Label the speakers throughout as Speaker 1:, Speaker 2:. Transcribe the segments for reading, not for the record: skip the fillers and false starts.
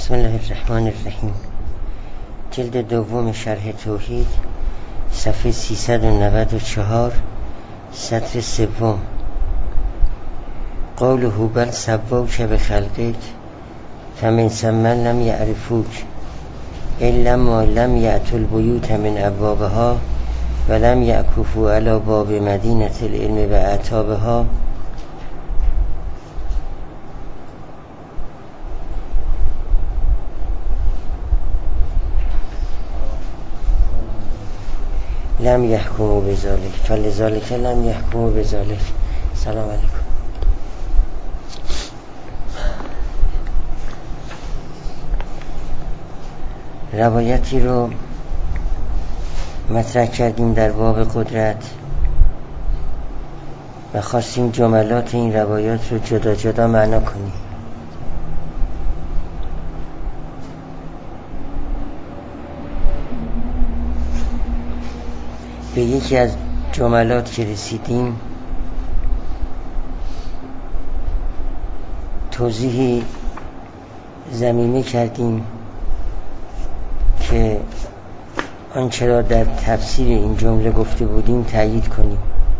Speaker 1: بسم الله الرحمن الرحیم. جلد دوم شرح توحید، صفحه 394، سطر سوم. قوله بل سووک بخلقک فمن ثم لم یعرفوک الا ما لم یأتوا البیوت من ابوابها ولم یعکفوا علی باب مدینة العلم و اعتابها. لم یحکموا بذلک فلذلک لم یحکموا بذلک. سلام علیکم. روایتی رو مطرح کردیم در باب قدرت و خواستیم جملات این روایات رو جدا جدا معنا کنیم. به یکی از جملات که رسیدیم توضیحی ضمیمه کردیم که آنچه را در تفسیر این جمله گفته بودیم تأیید کنیم.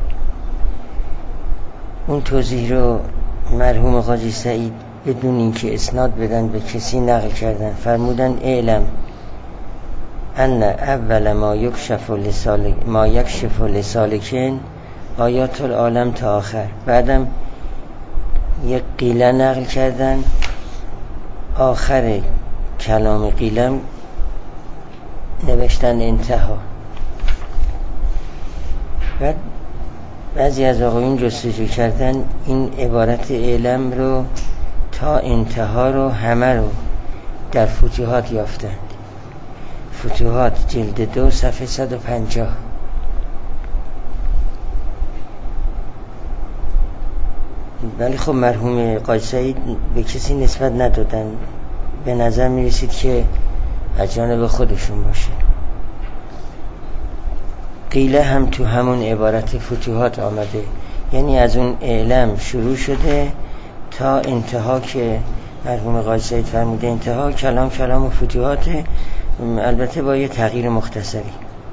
Speaker 1: اون توضیح رو مرحوم قاضی سعید بدون اینکه اسناد بدن به کسی نقل کردن. فرمودن اعلم ان اول ما یکشف لسالکین آیات العالم تا آخر. بعدم یک قیله نقل کردن، آخر کلام قیلم نوشتن انتها. بعد بعضی از آقایون جستجو کردن این عبارت اعلم رو تا انتها رو همه رو در فتوحات یافتند. فتوحات جلد 2 صفحه 150. ولی خب مرحوم قاضی سعید به کسی نسبت ندادن، به نظر می رسید که از جانب خودشون باشه. قیله هم تو همون عبارت فتوحات آمده، یعنی از اون اعلم شروع شده تا انتها که مرحوم قاضی سعید فرموده انتها کلام و فتوحات، البته با یه تغییر مختصری.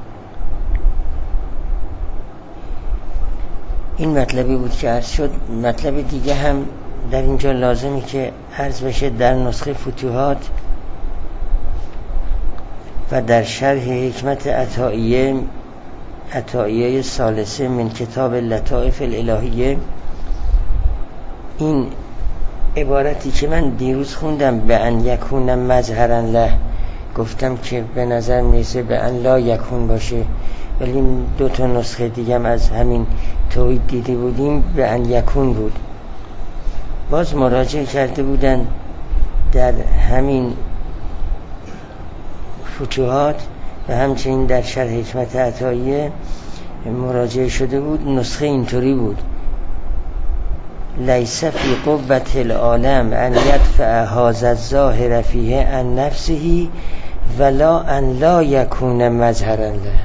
Speaker 1: این مطلبی بود که عرض شد. مطلب دیگه هم در اینجا لازمی که عرض بشه. در نسخه فتوحات و در شرح حکمت عطائیه ثالثه من کتاب لطائف الالهیه، این عبارتی که من دیروز خوندم به ان یکون مظهرا له، گفتم که به نظر میرسه به ان لا یکون باشه، ولی 2 نسخه دیگه هم از همین توحید دیده بودیم به ان یکون بود. باز مراجعه کرده بودن در همین فتوحات و همچنین در شرح حکمت عطائیه مراجعه شده بود. نسخه اینطوری بود: لیس فی قوة العالم ان یدفع هذا الظاهر فیه عن نفسه ولا ان لا یکون مظهرا له.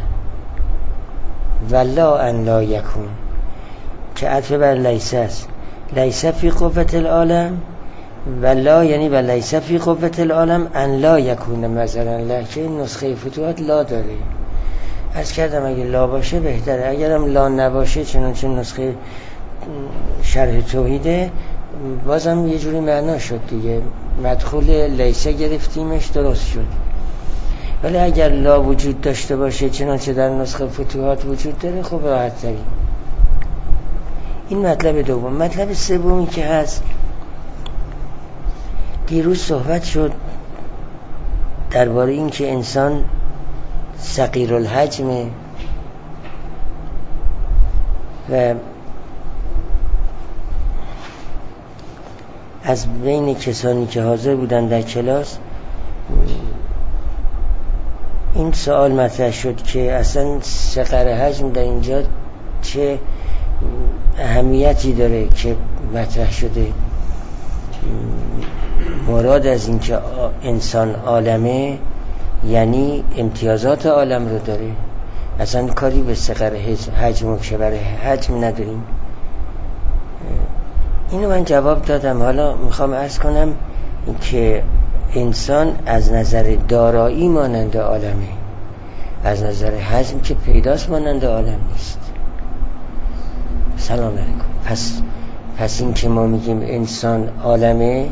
Speaker 1: ولا ان لا یکون که عطف بر لیس است. لیس فی قوة العالم ولا یعنی و لیس فی قوة العالم ان لا یکون مظهرا له، که این نسخه فتوحات لا داره. عرض کردم اگه لا باشه بهتره، اگرم لا نباشه چنانچه نسخه شرح توحیده بازم یه جوری معنا شد دیگه، مدخول لیسه گرفتیمش درست شد. ولی اگر لا وجود داشته باشه چنانچه در نسخه فتوحات وجود داره خب راحت تری. این مطلب دوم. مطلب سومی که هست، دیروز صحبت شد درباره این که انسان صغیر الحجمه و از بین کسانی که حاضر بودن در کلاس این سوال مطرح شد که اصلا صغر حجم در اینجا چه اهمیتی داره که مطرح شده. مراد از این که انسان عالمه یعنی امتیازات عالم رو داره، اصلا کاری به صغر حجم و کبر حجم نداریم. اینو من جواب دادم. حالا میخوام عرض کنم که انسان از نظر دارایی مانند عالمه، از نظر حجم که پیداست مانند عالم نیست. سلام علیکم. پس این که ما میگیم انسان عالمه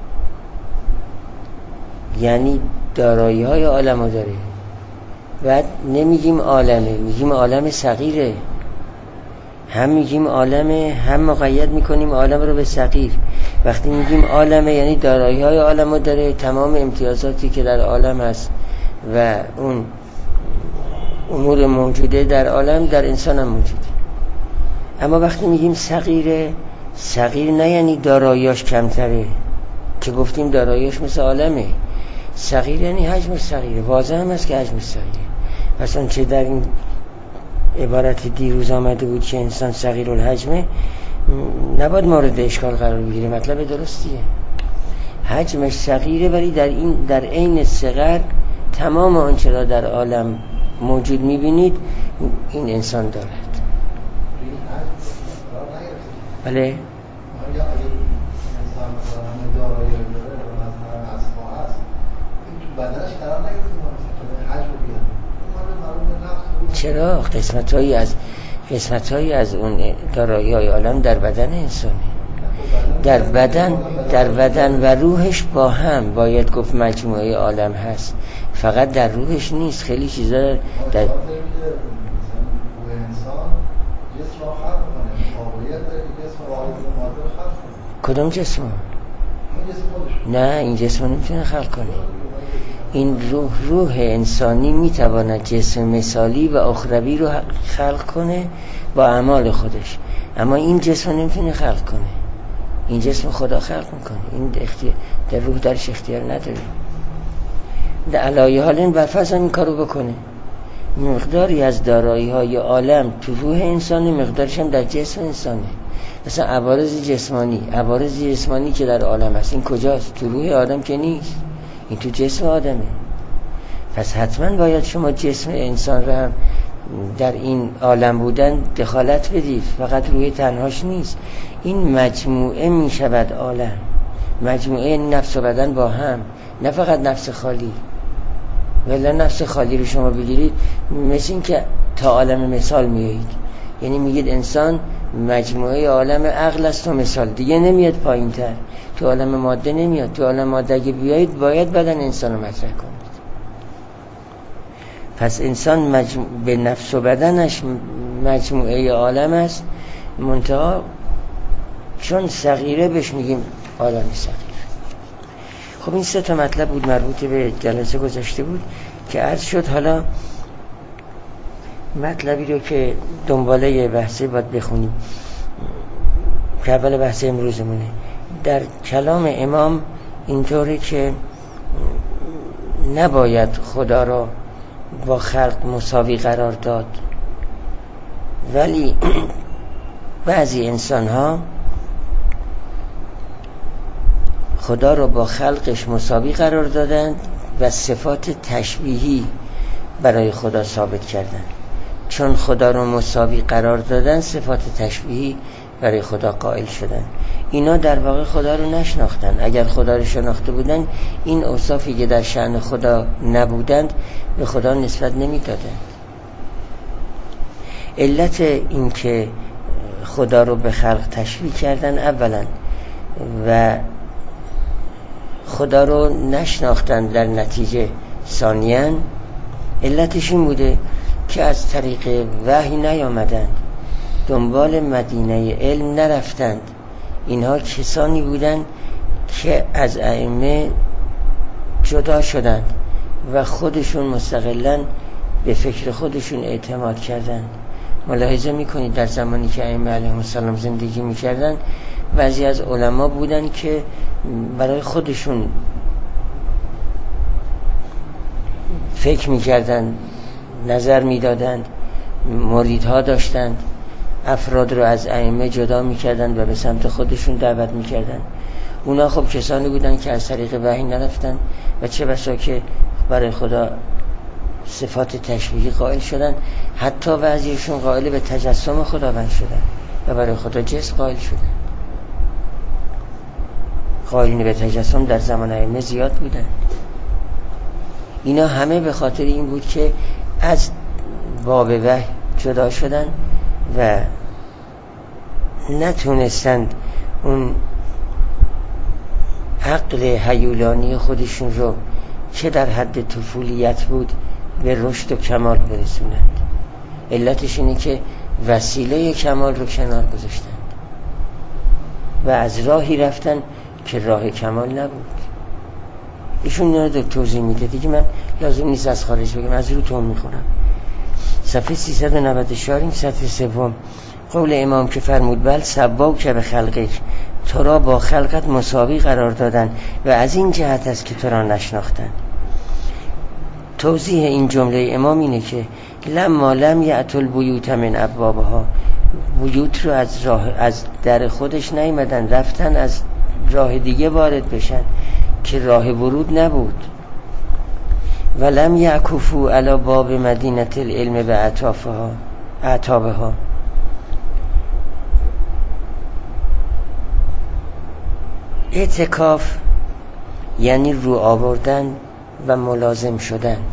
Speaker 1: یعنی دارایی های عالمو داره. بعد نمیگیم عالمه، میگیم عالم صغیره. هم میگیم عالمه، هم مقید میکنیم عالم رو به صغیر. وقتی میگیم عالمه یعنی دارایی های عالمو داره، تمام امتیازاتی که در عالم هست و اون امور موجوده در عالم در انسان هم موجوده. اما وقتی میگیم صغیره، صغیر نه یعنی داراییاش کمتره که گفتیم داراییاش مثل عالمه. صغیر یعنی حجم صغیره، واضح هم است که حجم صغیره. پس اون چه در این عبارت دیروز آمده بود که انسان صغیر الحجمه نباید مورد اشکال قرار بگیره، مطلب درستیه. حجمش صغیره ولی در عین صغر تمام آنچه را در عالم موجود میبینید این انسان دارد. بله چرا قسمت‌هایی از اون دارایی‌های عالم در بدن انسانه، در بدن و روحش با هم باید گفت مجموعه عالم هست، فقط در روحش نیست. خیلی چیزا در کدوم جسم؟ نه این جسم نمیتونه خلق کنه. این روح انسانی میتواند جسم مثالی و اخروی رو خلق کنه با اعمال خودش، اما این جسم نمیتونه خلق کنه. این جسم خدا خلق میکنه، این در روح درش اختیار نداره. در علایه حال این برفرض این کارو بکنه، مقداری از دارایی های عالم تو روح انسانی، مقدارش هم در جسم انسانی. مثلا عوارض جسمانی که در عالم هست این کجاست؟ تو روح آدم که نیست، این تو جسم آدمه. پس حتما باید شما جسم انسان رو هم در این عالم بودن دخالت بدید، فقط روح تنهاش نیست. این مجموعه می شود عالم، مجموعه نفس و بدن با هم، نه فقط نفس خالی. ولی نفس خالی رو شما بگیرید مثل این که تا عالم مثال میایید، یعنی میگید انسان مجموعه عالم عقل است و مثال، دیگه نمیاد پایین تر، تو عالم ماده نمیاد. تو عالم ماده اگه بیایید باید بدن انسان رو مطرح کنید. پس انسان به نفس و بدنش مجموعه عالم است، منتها چون صغیره بهش میگیم عالم صغیر. خب این 3 مطلب بود مربوط به جلسه گذشته بود که عرض شد. حالا مطلبی رو که دنباله بحثه باید بخونیم که اول بحث امروزمونه. در کلام امام اینطوره که نباید خدا را با خلق مساوی قرار داد، ولی بعضی انسان ها خدا را با خلقش مساوی قرار دادند و صفات تشبیهی برای خدا ثابت کردند. چون خدا را مساوی قرار دادن صفات تشبیهی برای خدا قائل شدن. اینا در واقع خدا رو نشناختن. اگر خدا رو شناخته بودن این اوصافی که در شأن خدا نبودند به خدا نسبت نمیدادند. علت این که خدا رو به خلق تشبیه کردن اولا و خدا رو نشناختن در نتیجه ثانیاً، علتش این بوده که از طریق وحی نیامدند، دنبال مدینه علم نرفتند. اینها کسانی بودند که از ائمه جدا شدند و خودشون مستقلاً به فکر خودشون اعتماد کردند. ملاحظه میکنید در زمانی که ائمه علیهم السلام زندگی میکردند بعضی از علما بودند که برای خودشون فکر میکردند، نظر میدادند، مریدها داشتند، افراد رو از ائمه جدا میکردند و به سمت خودشون دعوت میکردند. اونا خب کسانی بودند که از طریق وحی نرفتند و چه بسا که برای خدا صفات تشبیهی قائل شدند، حتی بعضیشون قائل به تجسم خداوند شدند و برای خدا جسم قائل شدند. قائلین به تجسم در زمان ائمه زیاد بودن. اینا همه به خاطر این بود که از باب وحی جدا شدن و نتونستند اون عقل هیولانی خودشون رو چه در حد طفولیت بود به رشد و کمال برسونند. علتش اینه که وسیله کمال رو کنار گذاشتند و از راهی رفتن که راه کمال نبود. ایشون اینا رو توضیح میده دیگه، من لازم نیست از خارج بگم، از رو توم میخونم. صفحه 394 این سطر سوم، قول امام که فرمود بل سواو که به خلقک، تو را با خلقت مساوی قرار دادن و از این جهت است که تو را نشناختن. توضیح این جمله امام اینه که لما لم یأت البیوت من ابوابها، بیوت رو از در خودش نیامدن، رفتن از راه دیگه وارد بشن که راه ورود نبود. ولم یعکفوا علی باب مدینه العلم به اعتابها، اعتکاف یعنی رو آوردن و ملازم شدند.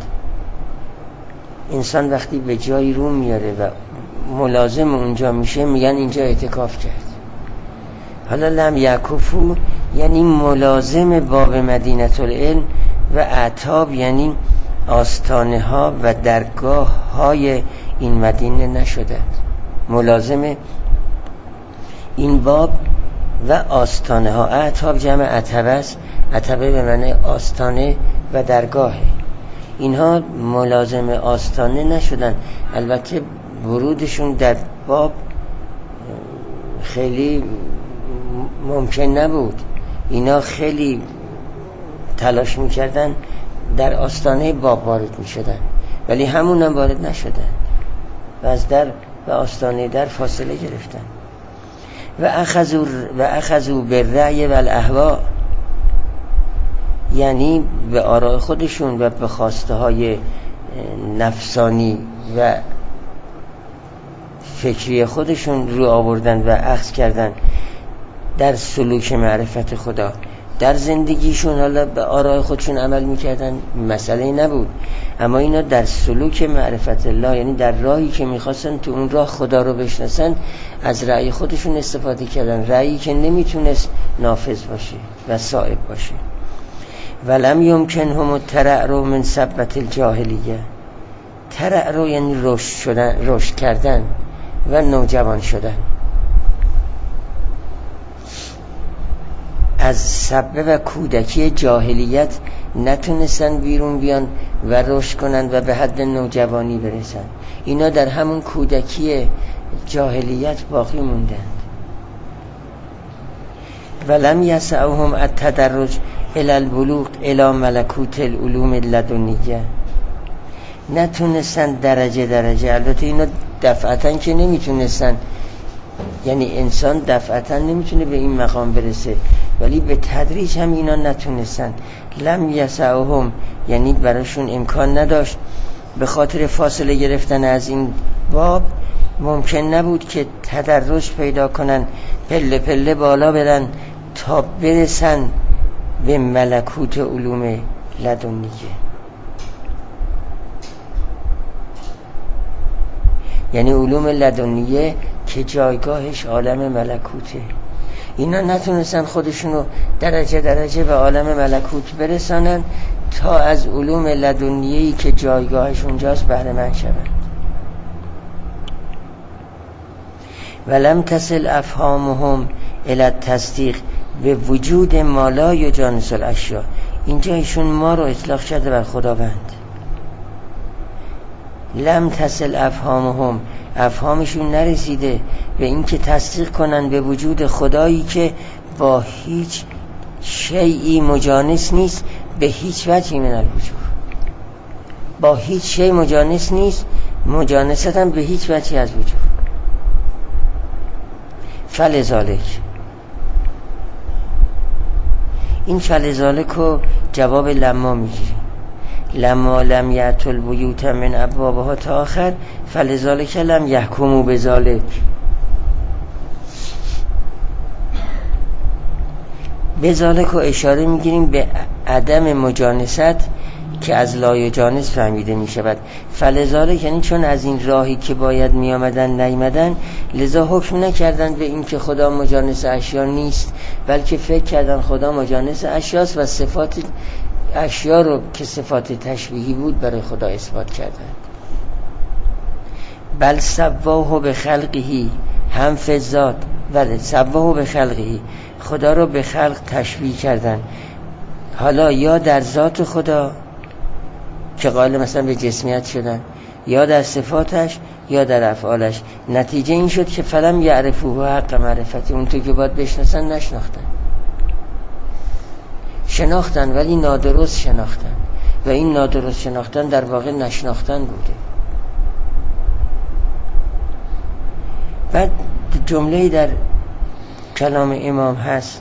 Speaker 1: انسان وقتی به جایی رو میاره و ملازم اونجا میشه میگن اینجا اعتکاف کرد. حالا لم یعکفوا یعنی ملازم باب مدینه العلم و اعتاب یعنی آستانه ها و درگاه های این مدینه نشدند. ملازم این باب و آستانه ها، اعتاب جمع عتبه است، عتبه به معنی آستانه و درگاهه. اینها ملازم آستانه نشدن. البته ورودشون در باب خیلی ممکن نبود، اینا خیلی تلاش میکردن در آستانه باب وارد میشدن، ولی همون هم وارد نشدن و از در و آستانه در فاصله گرفتن. و اخذوا بالرأی و الاهواء یعنی به آراء خودشون و به خواسته های نفسانی و فکری خودشون رو آوردن و اخذ کردن در سلوک معرفت خدا. در زندگیشون حالا به آراء خودشون عمل میکردن، مسئله نبود، اما اینا در سلوک معرفت الله یعنی در راهی که میخواستن تو اون راه خدا رو بشناسن از رأی خودشون استفاده کردن، رأیی که نمیتونست نافذ باشه و صائب باشه. ولم یمکنهم الترعر من سبة الجاهلیه، ترعر یعنی رشد کردن و نوجوان شدن. از سبه و کودکی جاهلیت نتونستن بیرون بیان و رشد کنن و به حد نوجوانی برسن. اینا در همون کودکی جاهلیت باقی موندند. ولم یسعهم التدرج الی البلوغ الی ملکوت العلوم اللدنیه، نتونستن درجه، البته اینا دفعتاً که نمیتونستن، یعنی انسان دفعتاً نمیتونه به این مقام برسه، ولی به تدریج هم اینا نتونستن. لم یسعهم یعنی براشون امکان نداشت، به خاطر فاصله گرفتن از این باب ممکن نبود که تدرج پیدا کنن، پله پله بالا برن تا برسن به ملکوت علوم لدنیه. یعنی علوم لدنیه که جایگاهش عالم ملکوته. اینا نتونستن خودشونو درجه به عالم ملکوت برسانن تا از علوم لدنیه‌ای که جایگاهش اونجاست بهره مند شوند. ولم تصل افهامهم الی التصدیق به وجود ما لا یجانس الاشیاء، اینجا ایشون ما رو اطلاق کرده بر خداوند. لم تصل افهامهم، افهامشون نرسیده به این که تصدیق کنن به وجود خدایی که با هیچ شیئی مجانس نیست، به هیچ وجهی من الوجود، با هیچ شیء مجانس نیست، مجانست هم به هیچ وجهی از وجود. فلذالک، این فلذالک رو جواب لما میگیری، لما لم یأت البیوت من ابوابها تا آخر، فلذالک لم یحکموا بذالک. بذالک و اشاره میگیریم به عدم مجانست که از لایجانس فهمیده میشود. فلذالک یعنی چون از این راهی که باید میامدن نیامدن، لذا حکم نکردن به این که خدا مجانس اشیا نیست، بلکه فکر کردن خدا مجانس اشیاست و صفات اشیا رو که صفات تشبیهی بود برای خدا اثبات کردن. بل سواه به خلقه هم فی الذات، بله سواه به خلقه، خدا رو به خلق تشبیه کردن، حالا یا در ذات خدا که قائل مثلا به جسمیت شدن، یا در صفاتش یا در افعالش. نتیجه این شد که فلم یعرفوه حق معرفتی، اون تو که باید بشناسن نشناختن، شناختن ولی نادرست شناختن، و این نادرست شناختن در واقع نشناختن بوده. بعد جمله‌ای در کلام امام هست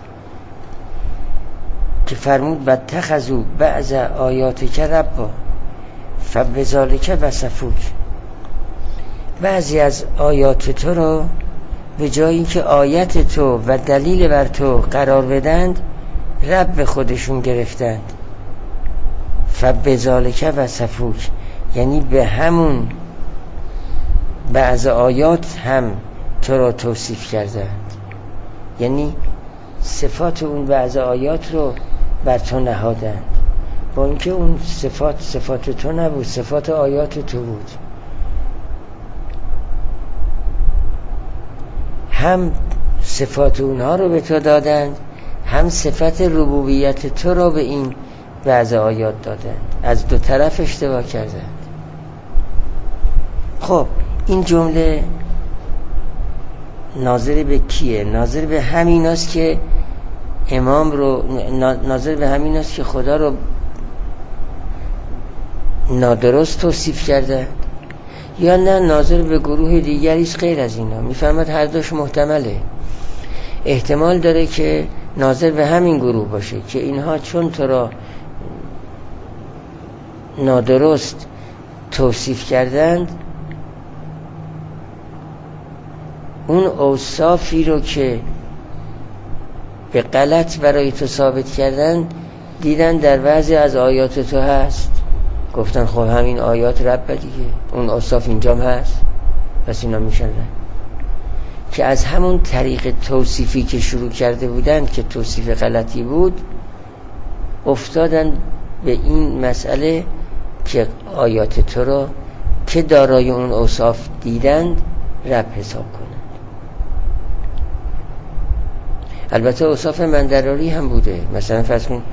Speaker 1: که فرمود واتخذوا بعض آیاتک ربا فبذالک وصفوک، بعضی از آیات تو رو به جایی که آیت تو و دلیل بر تو قرار بدند رب خودشون گرفتند. فبذالک وصفوک یعنی به همون بعض آیات هم تو را توصیف کردند، یعنی صفات اون بعض آیات رو بر تو نهادند، با اینکه اون صفات تو نبود، صفات آیات تو بود. هم صفات اونها رو به تو دادند، هم صفت ربوبیت تو رو به این بعض آیات دادند. از دو طرف اشتباه کردند. خب این جمله ناظر به کیه؟ ناظر به همیناست که امام رو، ناظر به همیناست که خدا رو نادرست توصیف کرده، یا نه ناظر به گروه دیگریش غیر از اینا؟ میفهمد هر دوش محتمله. احتمال داره که ناظر به همین گروه باشه که اینها چون تو را نادرست توصیف کردند، اون اوصافی رو که به غلط برای تو ثابت کردن دیدن در بعضی از آیات تو هست، گفتن خب همین آیات رب دیگه، اون اوصاف اینجام هست، پس اینا میشن که از همون طریق توصیفی که شروع کرده بودن که توصیف غلطی بود، افتادن به این مسئله که آیات تو رو که دارای اون اوصاف دیدند رب حساب کنند. البته اوصاف منضراری هم بوده، مثلا فرض کن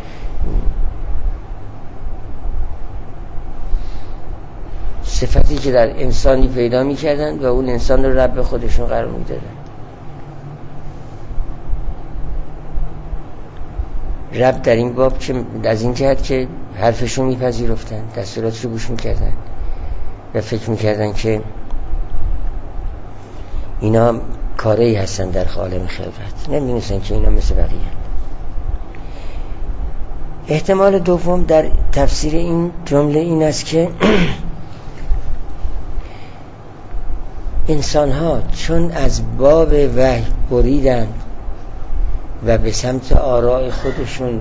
Speaker 1: صفتی که در انسانی پیدا می‌کردند و اون انسان رو رب خودشون قرار می‌دادند. رب در این باب که از این جهت که حرفشون میپذیرفتن، دستوراتشو گوش میکردن و فکر میکردن که اینا کاری هستن در عالم خلقت، نمیدونستن که اینا مثل بقیه. احتمال دوم در تفسیر این جمله این است که انسان ها چون از باب وحی بریدن و به سمت آراء خودشون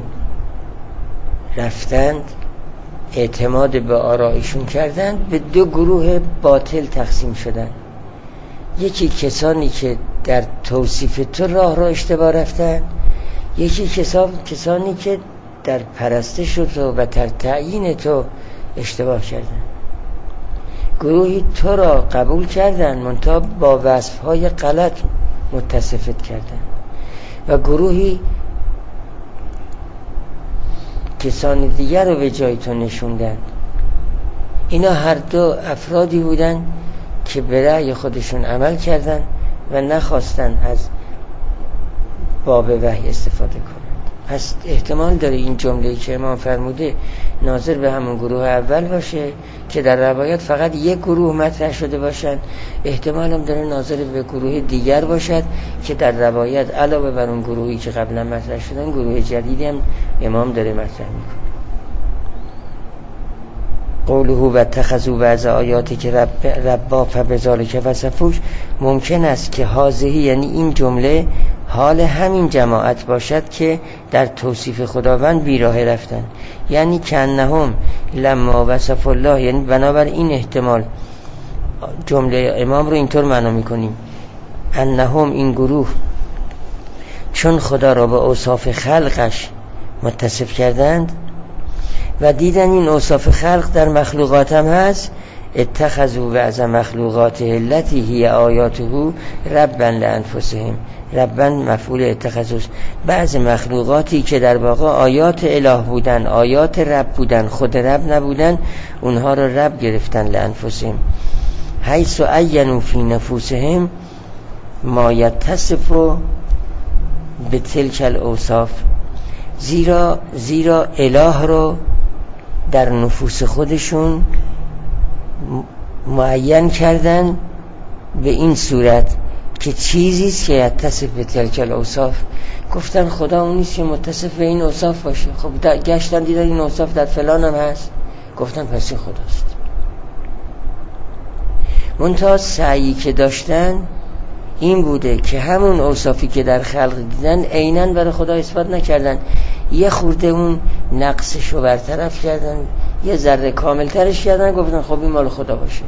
Speaker 1: رفتند، اعتماد به آرائشون کردند، به دو گروه باطل تقسیم شدند. یکی کسانی که در توصیف تو راه را اشتباه رفتند، یکی کسانی که در پرستش تو و در تعیین تو اشتباه کردند. گروهی تو را قبول کردند منتها با وصفهای غلط متصفت کردند، و گروهی کسان دیگر رو به جای تو نشوندن. اینا هر دو افرادی بودن که به رأی خودشون عمل کردن و نخواستن از باب وحی استفاده کنند. پس احتمال داره این جمله‌ای که امام فرموده ناظر به همون گروه اول باشه که در روایات فقط یک گروه مطرح شده باشن، احتمال هم داره ناظر به گروه دیگر باشد که در روایت علاوه بر اون گروهی که قبلا مطرح شدن گروه جدیدی هم امام داره مطرح میکنه. قوله و اتخذوا بعض آیاتی که ربا فبذالک وصفوک، ممکن است که هذه یعنی این جمله حال همین جماعت باشد که در توصیف خداوند بیراه رفتن. یعنی کأنهم لما وصف الله، یعنی بنابر این احتمال جمله امام رو اینطور معنا میکنیم انهم، این گروه چون خدا را به اوصاف خلقش متصف کردند و دیدن این اوصاف خلق در مخلوقات هم هست، اتخذوا بعض مخلوقاته التي هي آیاته ربا لانفسهم. ربا مفعول اتخذوا، بعض مخلوقاتی که در واقع آیات اله بودن، آیات رب بودن، خود رب نبودن، اونها رو رب گرفتن لانفسهم، حیث عینوا فی نفوسهم ما یتصف بتلک الاوصاف. زیرا اله رو در نفوس خودشون معین کردن به این صورت که چیزیست که یتصف بتلک الاوصاف. گفتن خدا اون نیست که متصف به این اوصاف باشه. خب گشتن دیدن این اوصاف در فلان هم هست، گفتن پس این خداست. منتها سعی که داشتن این بوده که همون اوصافی که در خلق دیدن عیناً برای خدا اثبات نکردن، یه خورده اون نقصش رو برطرف کردن، یه ذره کامل ترش کردن، گفتن خب این مال خدا باشه.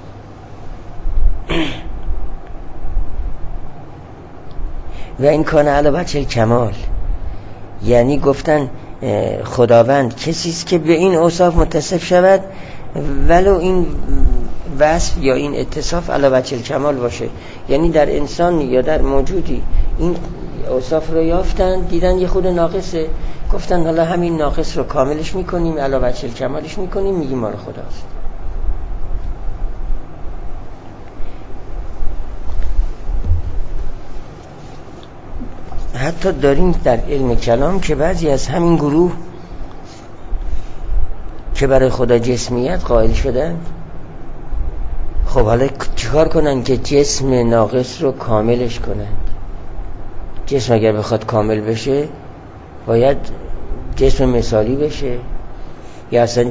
Speaker 1: و این کان علی وجه الکمال، یعنی گفتن خداوند کسیست که به این اوصاف متصف شود ولو این وصف یا این اتصاف علی وجه الکمال باشه. یعنی در انسان یا در موجودی این اوصاف رو یافتن، دیدن یه خود ناقصه، گفتن حالا همین ناقص رو کاملش میکنیم، علی وجه الکمالش میکنیم، میگیم مال خداست. حتی داریم در علم کلام که بعضی از همین گروه که برای خدا جسمیت قائل شدن، خب حالا چیکار کنن که جسم ناقص رو کاملش کنن؟ جسم اگر بخواد کامل بشه باید جسم مثالی بشه یا اصلا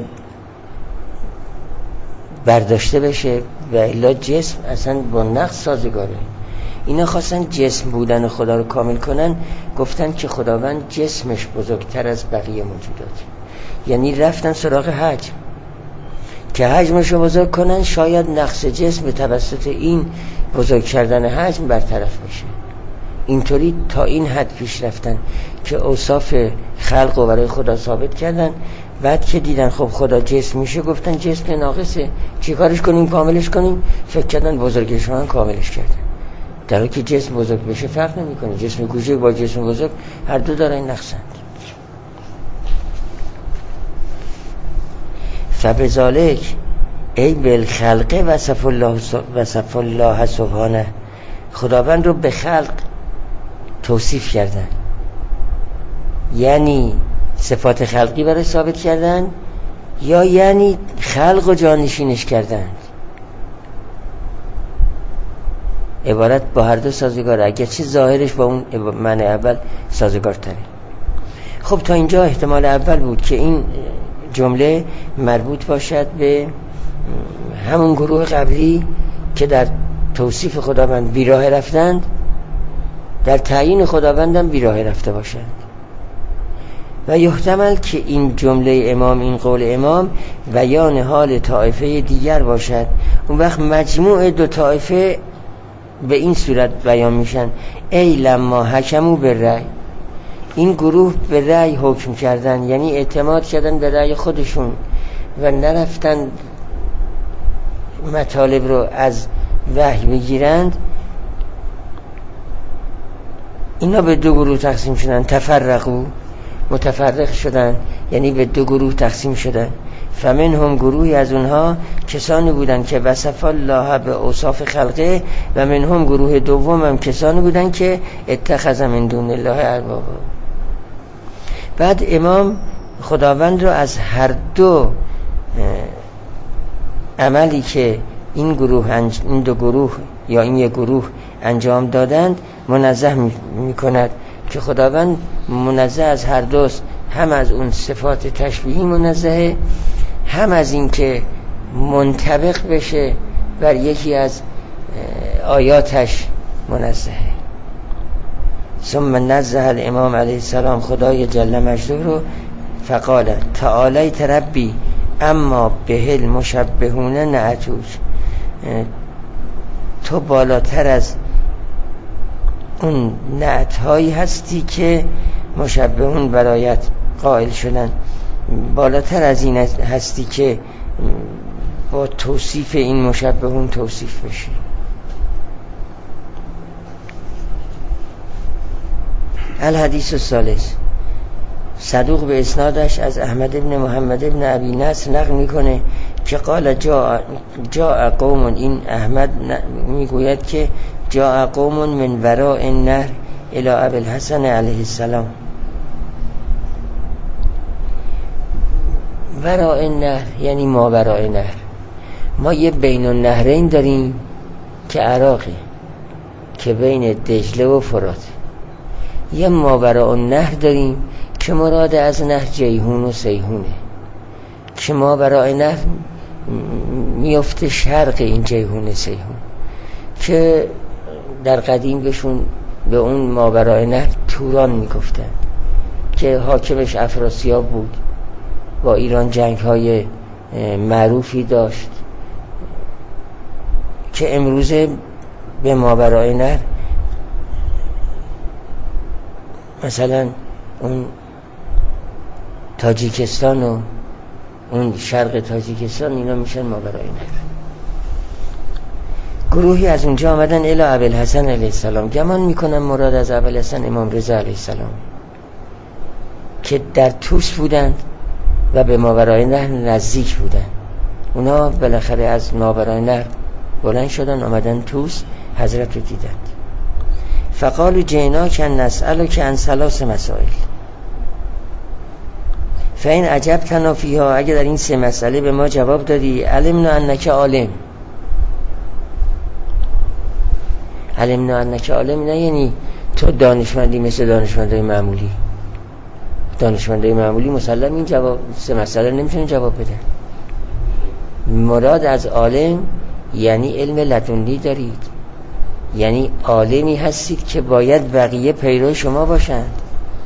Speaker 1: برداشته بشه، و الا جسم اصلا با نقص سازگاره. اینا خواستن جسم بودن خدا رو کامل کنن، گفتن که خداوند جسمش بزرگتر از بقیه موجودات، یعنی رفتن سراغ حجم که حجمش رو بزرگ کنن، شاید نقص جسم به توسط این بزرگ کردن حجم برطرف بشه. اینطوری تا این حد پیش رفتن که اوصاف خلق رو برای خدا ثابت کردن. بعد که دیدن خب خدا جسم میشه، گفتن جسم ناقصه، چی کارش کنیم؟ کاملش کنیم. فکر کردن بزرگش رو کاملش کردن، در حالی که جسم بزرگ بشه فرق نمیکنه، جسم کوچک با جسم بزرگ هر دو دارن نقصند. فبذالک ای بالخلق وصف الله سبحانه، خداوند رو به خلق توصیف کردن، یعنی صفات خلقی برای ثابت کردن یا یعنی خلق و جانشینش کردن. عبارت با هر دو سازگاره، اگرچه ظاهرش با اون معنی اول سازگار تره. خب تا اینجا احتمال اول بود که این جمله مربوط باشد به همون گروه قبلی که در توصیف خداوند بیراه رفتند، در تعیین خداوندم بیراه رفته باشند. و یحتمل که این جمله امام، این قول امام بیان حال طائفه دیگر باشد. اون وقت مجموع دو طائفه به این صورت بیان میشن: ای لما حکمو به رأی، این گروه به رأی حکم کردن، یعنی اعتماد کردن به رأی خودشون و نرفتن مطالب رو از وحی بگیرند. اینا به دو گروه تقسیم شدن، تفرقو، متفرق شدن، یعنی به دو گروه تقسیم شدن. فمنهم، گروهی از اونها کسانی بودن که وصف الله به اوصاف خلقه، و منهم گروه دوم هم کسانی بودن که اتخذ من دون الله اربابا. بعد امام خداوند رو از هر دو عملی که این دو گروه یا این یک گروه انجام دادند منزه می کند که خداوند منزه از هر دوست، هم از اون صفات تشبیهی منزهه، هم از این که منطبق بشه بر یکی از آیاتش منزهه. ثم نزه الامام علیه السلام خدای جل مجده رو فقال تعالیت ربی اما به المشبهون نعتوک، تو بالاتر از اون نعتهایی هستی که مشبهون برایت قائل شدن، بالاتر از این هستی که با توصیف این مشبهون توصیف بشی. الحدیث الثالث، صدوق به اسنادش از احمد ابن محمد ابن ابی نصر نقل میکنه که قال جاء قوم، این احمد میگوید که جاء قوم من وراء النهر الی ابی الحسن علیه السلام. وراء النهر یعنی ما وراء نهر. ما یه بین النهرین داریم که عراقه، که بین دجله و فرات. یه ما وراء النهر داریم که مراد از نهر جیهون و سیهونه، که ما وراء نهر میفته شرق این جیهون سیهون، که در قدیم بهشون به اون ما وراء نهر توران میگفتن، که حاکمش افراسیاب بود، با ایران جنگ های معروفی داشت، که امروزه به ماوراء نهر مثلا اون تاجیکستان و اون شرق تاجیکستان اینا میشن ماوراء نهر. گروهی از اونجا آمدن الی ابوالحسن علیه السلام، گمان میکنن مراد از ابوالحسن امام رضا علیه السلام، که در توس بودند و به ماوراء نهر نزدیک بودن. اونا بالاخره از ماوراء نهر بلند شدن آمدن توس، حضرت رو دیدند. فقالوا جئناک نسألک عن ثلاث مسائل فإن اجبتنا فیها، اگه در این 3 مسئله به ما جواب دادی، علمنا انک عالم. علمنا انک عالم نه یعنی تو دانشمندی مثل دانشمندای معمولی. دانشمندای معمولی مسلم این جواب 3 مسئله نمیتونن جواب بدن. مراد از عالم یعنی علم لدنی دارید، یعنی عالمی هستید که باید بقیه پیرو شما باشند.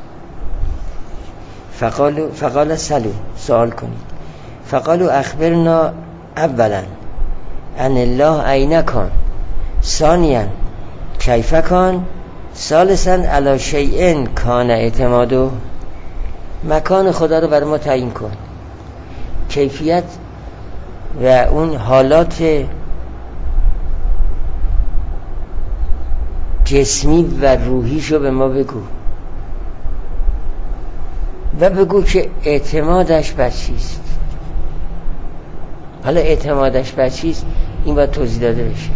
Speaker 1: فقال سلو، سوال کنید. فقالوا اخبرنا اولا ان الله این کان، ثانیا کیف کان، ثالثا علی شیء کان اعتمادو. مکان خدا رو بر ما تعیین کن، کیفیت و اون حالات جسمی و روحیشو به ما بگو، و بگو که اعتمادش بر چیست. حالا اعتمادش بر چیست این باید توضیح داده بشه،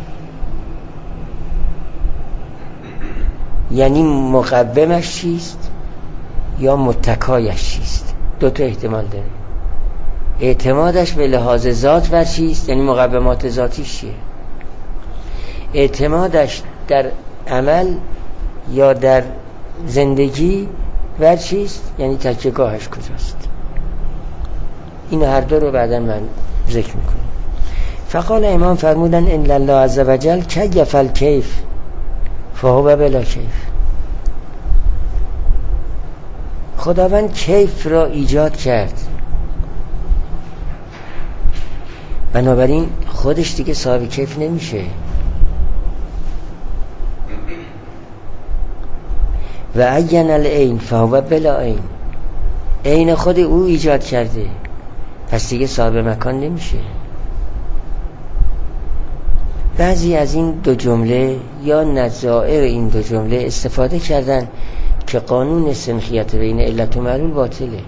Speaker 1: یعنی مقومش چیست یا متکایش چیست. 2 تا احتمال داره. اعتمادش به لحاظ ذات بر چیست، یعنی مقومات ذاتیش چیه. اعتمادش در عمل یا در زندگی بر چیست، یعنی تکیه‌گاهش کجاست. این هر 2 رو بعدا من ذکر میکنم. فقال امام فرمودن ان الله عز وجل کیف الکیف فهو بلا کیف. خداوند کیف را ایجاد کرد، بنابراین خودش دیگه صاحب کیف نمیشه. و عین العین فهو بلا عین، عین خود او ایجاد کرده، پس دیگه صاحب مکان نمیشه. بعضی از این 2 جمله یا نظائر این 2 جمله استفاده کردن که قانون سنخیت بین علت و معلول باطله.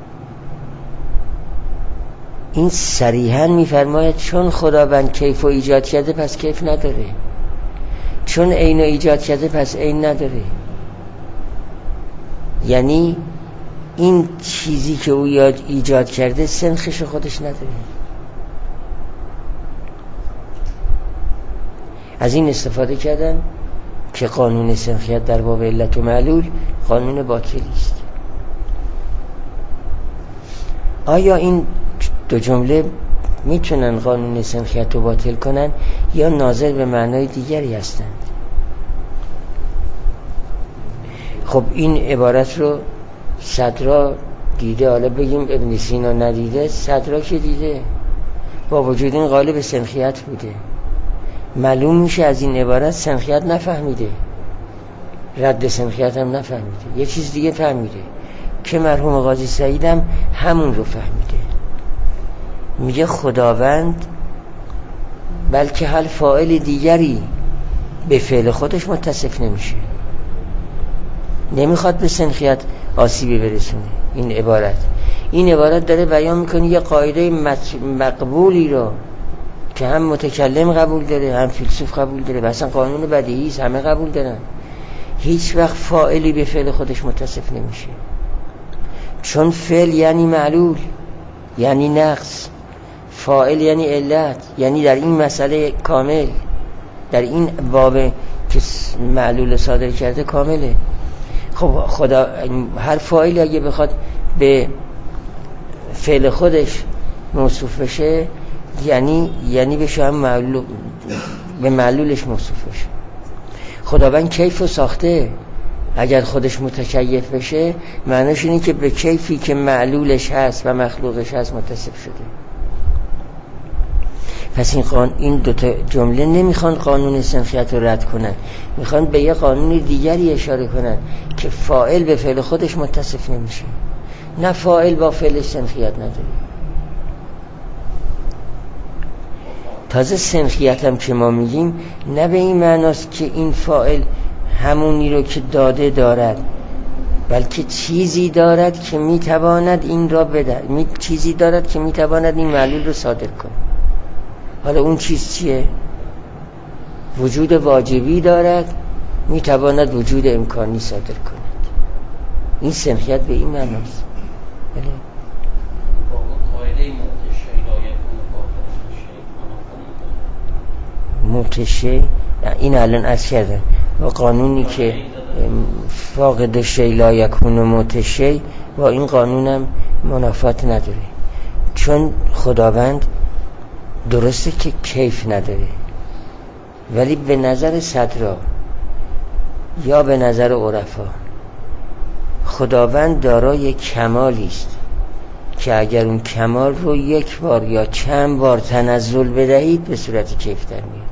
Speaker 1: این صریحاً میفرماید چون خداوند کیف رو ایجاد کرده پس کیف نداره، چون عین رو ایجاد کرده پس عین نداره. یعنی این چیزی که او ایجاد کرده سنخش خودش نداره. از این استفاده کردن که قانون سنخیت در باب علت و معلول قانون باطلی است. آیا این 2 جمله میتونن قانون سنخیت رو باطل کنن یا ناظر به معنای دیگری هستند؟ خب این عبارت رو صدرا دیده، حالا بگیم ابن سینا ندیده، صدرا که دیده، با وجود این قالب سنخیت بوده. معلوم میشه از این عبارت سنخیت نفهمیده، رد سنخیت هم نفهمیده، یه چیز دیگه فهمیده که مرحوم قاضی سعید هم همون رو فهمیده. میگه خداوند بلکه هر فاعل دیگری به فعل خودش متصف نمیشه، نمیخواد به سنخیت آسیبی برسونه. این عبارت داره بیان میکنه یه قاعده مقبولی رو که هم متکلم قبول داره، هم فیلسوف قبول داره، مثلا قانون بدیهی است، همه قبول دارن. هیچ وقت فاعلی به فعل خودش متصف نمیشه، چون فعل یعنی معلول، یعنی نقص، فاعل یعنی علت، یعنی در این مسئله کامل، در این باب که معلول صادر کرده کامله. خب خدا هر فاعلی اگه بخواد به فعل خودش موصوف بشه یعنی بشه هم معلول، به معلولش موصوف بشه. خداوند کیف رو ساخته، اگر خودش متکیف بشه معنیش اینه که به کیفی که معلولش هست و مخلوقش هست متصف شده. پس این دوتا جمله نمیخوان قانون سنخیت رو رد کنن، میخوان به یه قانون دیگری اشاره کنن که فاعل به فعل خودش متصف نمیشه، نه فاعل با فعلش سنخیت نداره. تازه سنخیت هم که ما میگیم نه به این معناست که این فاعل همونی رو که داده دارد، بلکه چیزی دارد که میتواند این را بده، چیزی دارد که میتواند این معلول رو صادر کنه. حالا اون چیز چیه؟ وجود واجبی دارد، میتواند وجود امکانی صادر کند. این سنخیت به این معناست. بله. متشه این الان عرض کردم و قانونی که فاقد شی لا یکون متشه با این قانونم منافات نداره، چون خداوند درسته که کیف نداره، ولی به نظر صدرا یا به نظر عرفا خداوند دارای کمالی است که اگر اون کمال رو یک بار یا چند بار تنزل بدهید به صورت کیف در میاد.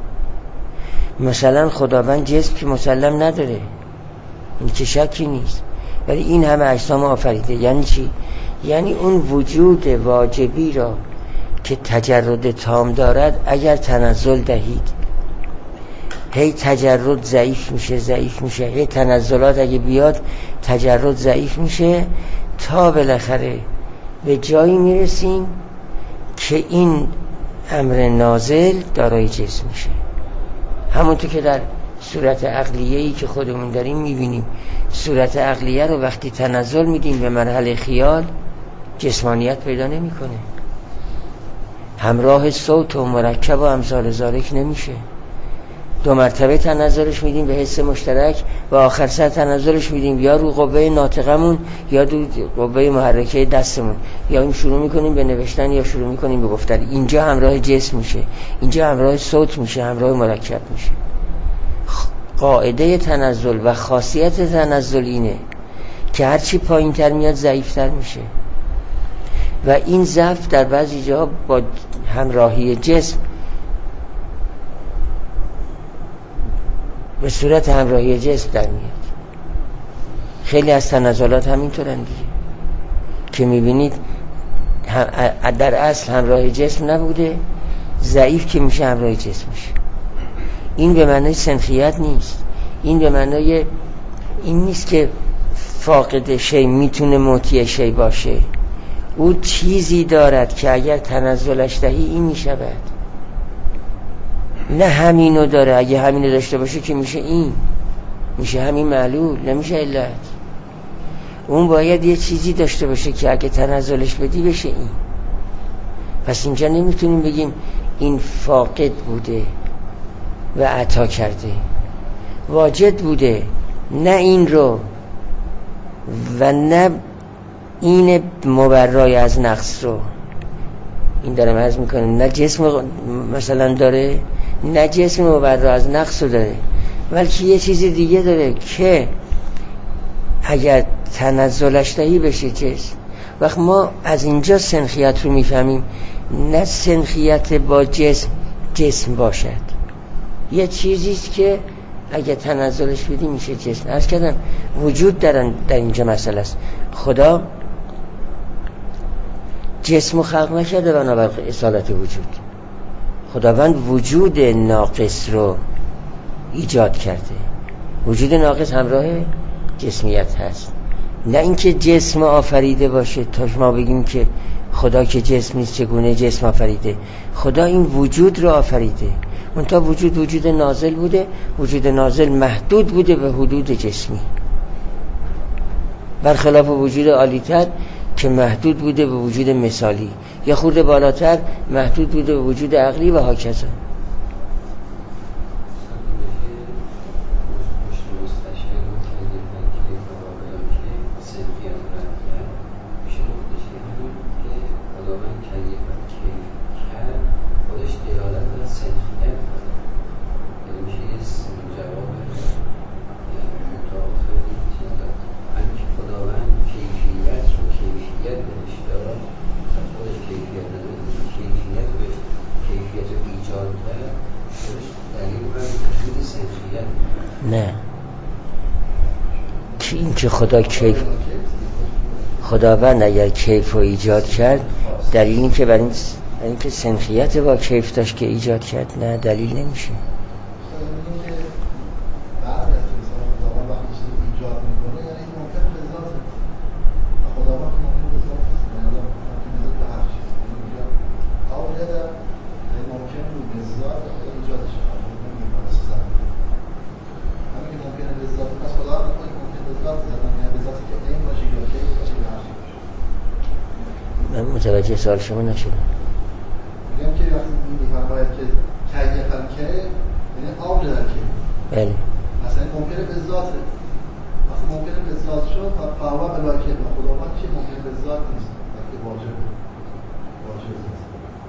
Speaker 1: مثلا خداوند جسم که مسلم نداره، این که شکی نیست، ولی این همه اجسام آفریده. یعنی چی؟ یعنی اون وجود واجبی را که تجرد تام دارد اگر تنزل دهید هی تجرد ضعیف میشه، هی تنزلات اگه بیاد تجرد ضعیف میشه تا بالاخره به جایی میرسیم که این امر نازل دارای جسم میشه. همونطور که در صورت عقلیه‌ای که خودمون داریم میبینیم، صورت عقلیه رو وقتی تنزل میدیم به مرحله خیال جسمانیت پیدا نمیکنه، همراه صوت و مرکب و امثال ذالک نمیشه. 2 مرتبه تنزلش میدیم به حس مشترک و آخر سر تنزلش میدیم یا رو قوه ناطقمون یا رو قوه محرکه دستمون، یا این شروع میکنیم به نوشتن یا شروع میکنیم به گفتن. اینجا همراه جسم میشه، اینجا همراه صوت میشه، همراه مرکب میشه. قاعده تنزل و خاصیت تنزل اینه که هرچی پایین تر میاد ضعیفتر میشه و این ضعف در بعضی جاها با همراهی جسم به صورت همراهی جسم در میاد. خیلی از تنزلات همینطورن دیگه که میبینید در اصل همراه جسم نبوده، ضعیف که میشه همراه جسم میشه. این به معنای سنخیت نیست، این به معنای این نیست که فاقد شی میتونه معطی شی باشه. او چیزی دارد که اگر تنزلش دهی این میشود، نه همینو داره. اگه همینو داشته باشه که میشه این، میشه همین معلول، نمیشه علت. اون باید یه چیزی داشته باشه که اگه تنزلش بدی بشه این. پس اینجا نمیتونیم بگیم این فاقد بوده و عطا کرده، واجد بوده، نه این رو و نه این مبرای از نقص رو. این دارم عرض میکنه نه جسم مثلا داره، نه جسم مبرای از نقص رو داره، بلکه یه چیز دیگه داره که اگر تنزلش دهی بشه جسم. وقت ما از اینجا سنخیت رو میفهمیم، نه سنخیت با جسم باشد، یه چیزیست که اگر تنزلش بدی میشه جسم. عرض کردم وجود در اینجا مسئله است. خدا جسم خلق نکرده بنابر اصالت وجود. خداوند وجود ناقص رو ایجاد کرده. وجود ناقص همراه جسمیت هست، نه اینکه جسم آفریده باشه تا ما بگیم که خدا که جسم نیست چگونه جسم آفریده. خدا این وجود رو آفریده، منتها وجود نازل بوده. وجود نازل محدود بوده به حدود جسمی، برخلاف وجود عالی‌تر که محدود بوده به وجود مثالی، یا خورده بالاتر محدود بوده به وجود عقلی و هاکذا. نه که خداوند اگر کیف رو ایجاد کرد، دلیل این که برای اینکه سنخیت با کیف داشت که ایجاد کرد، نه دلیل نمیشه. من متوجه سوال شما نشدم.
Speaker 2: میگم که وقتی میفرماید که کیه خلقه یعنی آب در که
Speaker 1: بله
Speaker 2: مثلا ممکنه به ذات، مثلا ممکنه به ذات شد و قوا ملائکه و خداوند چه ممکنه به ذات نیست بلکه واجب است.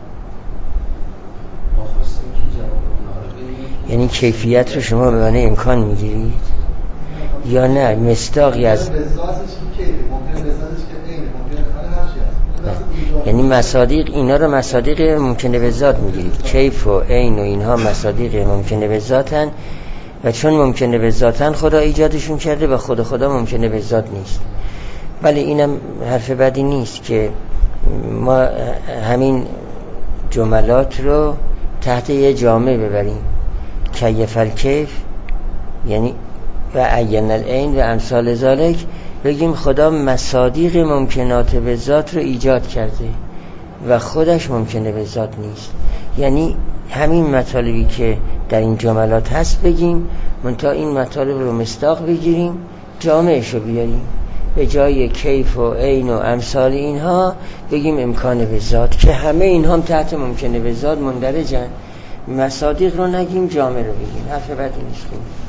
Speaker 2: ما خواستیم که جواب اونها رو بدیم.
Speaker 1: یعنی کیفیت رو شما به معنی امکان میگیرید یا نه مصداقی از
Speaker 2: به ذاتش که کیفه، ممکنه به ذاتش که عین، ممکنه هر چیزی هست.
Speaker 1: یعنی مصادیق، اینا رو مصادیق ممکنه به ذات میگیرید. کیف و عین و اینها مصادیق ممکنه به ذاتن و چون ممکنه به ذاتن خدا ایجادشون کرده و خدا ممکنه به ذات نیست. ولی اینم حرف بدی نیست که ما همین جملات رو تحت یه جامعه ببریم. کیف الکیف یعنی و عین العین و امثال ذالک، بگیم خدا مصادیق ممکنات به ذات رو ایجاد کرده و خودش ممکنه به ذات نیست. یعنی همین مطالبی که در این جملات هست بگیم، منتها این مطالب رو مصداق بگیریم، جامعش رو بیاریم، به جای کیف و عین و امثال اینها بگیم امکان به ذات، که همه اینها هم تحت ممکنه به ذات مندرجن. مصادیق رو نگیم، جامع رو بگیم. حرف بدی نیست.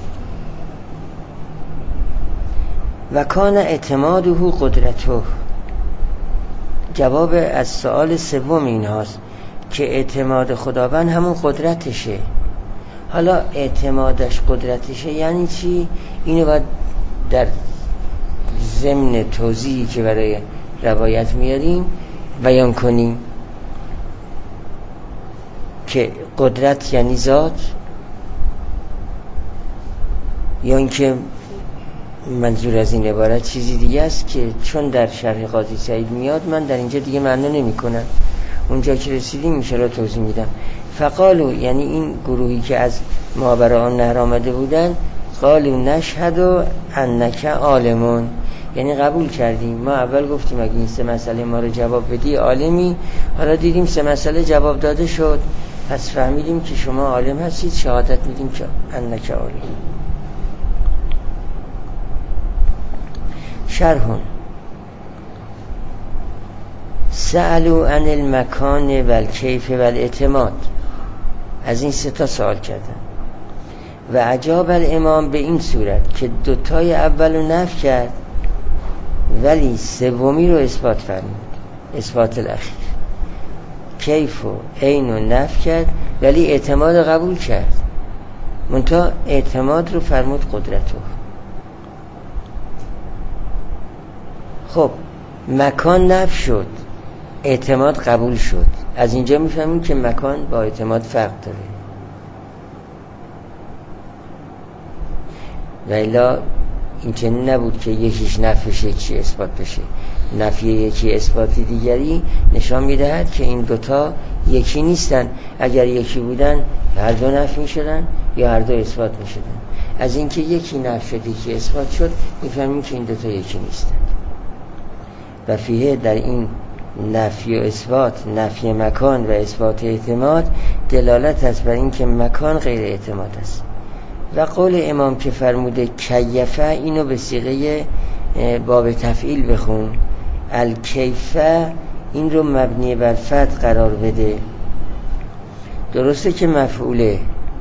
Speaker 1: و کان اعتماده قدرته. جواب از سوال سوم این هاست که اعتماد خداوند همون قدرتشه. حالا اعتمادش قدرتشه یعنی چی؟ اینو باید در ضمن توضیحی که برای روایت میاریم بیان کنیم که قدرت یعنی ذات، یا اینکه منظور از این عبارت چیزی دیگه است که چون در شرح قاضی سعید میاد من در اینجا دیگه معنی نمی کنم، اونجا که رسیدیم میشه توضیح میدم. فقالو یعنی این گروهی که از مابر آن نهر آمده بودن، قالو نشهد انک عالمون، یعنی قبول کردیم. ما اول گفتیم اگه این سه مسئله ما رو جواب بدی عالمی، حالا دیدیم سه مسئله جواب داده شد، پس فهمیدیم که شما عالم هستید، شهادت میدیم که انک عالم. شرحون سألو عن المکان و الکیف و الاعتماد، از این سه تا سوال کردن و عجاب الامام به این صورت که دوتای اول رو نفی کرد ولی سومی رو اثبات فرمود، اثبات الاخیر. کیف و عین رو نفی کرد ولی اعتماد قبول کرد، منتها اعتماد رو فرمود قدرتو. خب مکان نفی شد، اعتماد قبول شد. از اینجا میفهمیم که مکان با اعتماد فرق داره. و الا این چنین نبود که یکیش نفی بشه یکی اثبات بشه. نفی یکی اثبات دیگری نشان میدهد که این دوتا یکی نیستن. اگر یکی بودن هر دو نفی میشدن یا هر دو اثبات میشدن. از اینکه یکی نفی شد یکی اثبات شد میفهمیم که این دوتا یکی نیستن. و فیه در این نفی و اثبات، نفی مکان و اثبات اعتماد، دلالت است بر این که مکان غیر اعتماد است. و قول امام که فرموده کیفه، اینو به صیغه باب تفعیل بخون. الکیفه این رو مبنی بر فتح قرار بده. درسته که مفعوله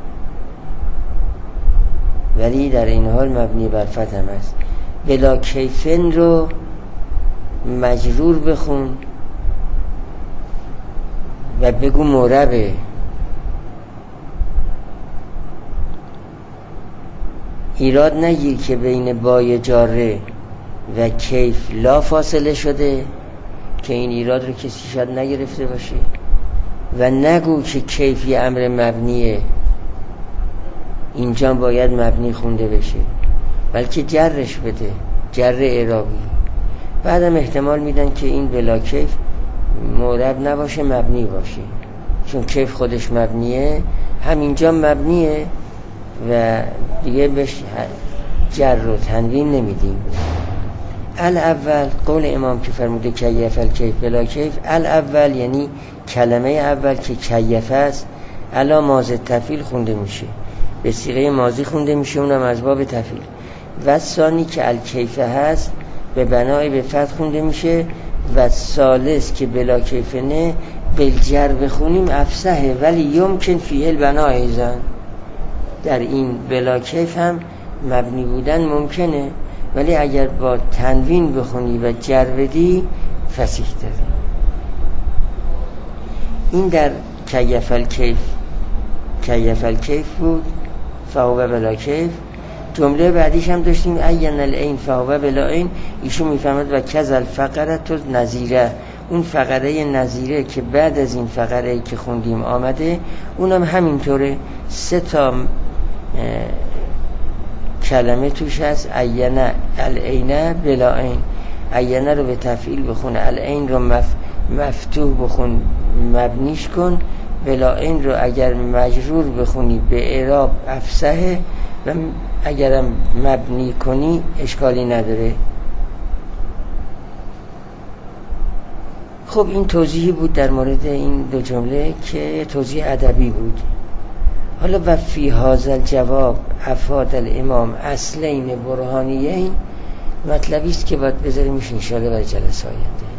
Speaker 1: ولی در این حال مبنی بر فتح هم است. بلا کیفن رو مجرور بخون و بگو معربه. ایراد نگیر که بین بای جاره و کیف لا فاصله شده، که این ایراد رو کسی شاید نگرفته باشه. و نگو که کیف یه امر مبنیه، اینجا باید مبنی خونده بشه، بلکه جرش بده، جر اعرابی. بعدم احتمال میدن که این بلا کیف معرب نباشه، مبنی باشه، چون کیف خودش مبنیه، همینجا مبنیه و دیگه بهش جر و تنوین نمیدیم. الاول قول امام که فرموده کیف الکیف بلا کیف، الاول یعنی کلمه اول که کیف است الا ماضی تفعیل خونده میشه، به صیغه ماضی خونده میشه، اونم از باب تفعیل. و ثانی که الکیف هست به بنای به فتح خونده میشه. و ثالث که بلا کیف نه بالجر بخونیم افصحه، ولی یمکن فیه البنا ایضا، در این بلا کیف هم مبنی بودن ممکنه، ولی اگر با تنوین بخونی و جر بدی فصیح داره. این در کیف الکیف بود، فهو بلا کیف. جمله بعدیش هم داشتیم عین العین فهو بلا عین. ایشون میفهمد و کذ الفقره تو نظیره، اون فقره نظیره که بعد از این فقره که خوندیم آمده، اونم همینطوره. 3 تا کلمه توش هست. عین العین بلا عین، عین رو به تفعیل بخون، العین رو مفتوح بخون مبنیش کن، بلا عین رو اگر مجرور بخونی به اعراب افصحه و اگرم مبنی کنی اشکالی نداره. خب این توضیحی بود در مورد این دو جمله که توضیح ادبی بود. حالا و فی هذا الجواب افاد الامام اصلین برهانیین، مطلبی است که باید بذاریمش ان شاء الله برای جلسه آینده.